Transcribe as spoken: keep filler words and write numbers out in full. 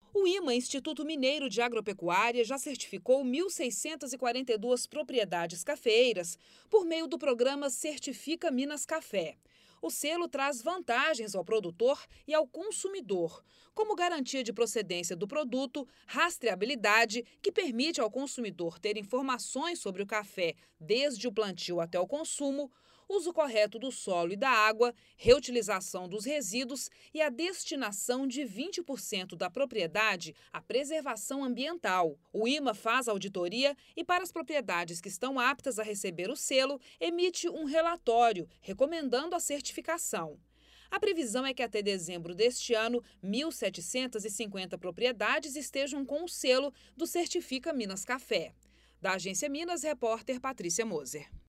O IMA, Instituto Mineiro de Agropecuária, já certificou mil seiscentas e quarenta e duas propriedades cafeeiras por meio do programa Certifica Minas Café. O selo traz vantagens ao produtor e ao consumidor, como garantia de procedência do produto, rastreabilidade, que permite ao consumidor ter informações sobre o café desde o plantio até o consumo, uso correto do solo e da água, reutilização dos resíduos e a destinação de vinte por cento da propriedade à preservação ambiental. O IMA faz auditoria e, para as propriedades que estão aptas a receber o selo, emite um relatório recomendando a certificação. A previsão é que até dezembro deste ano, mil setecentas e cinquenta propriedades estejam com o selo do Certifica Minas Café. Da Agência Minas, repórter Patrícia Moser.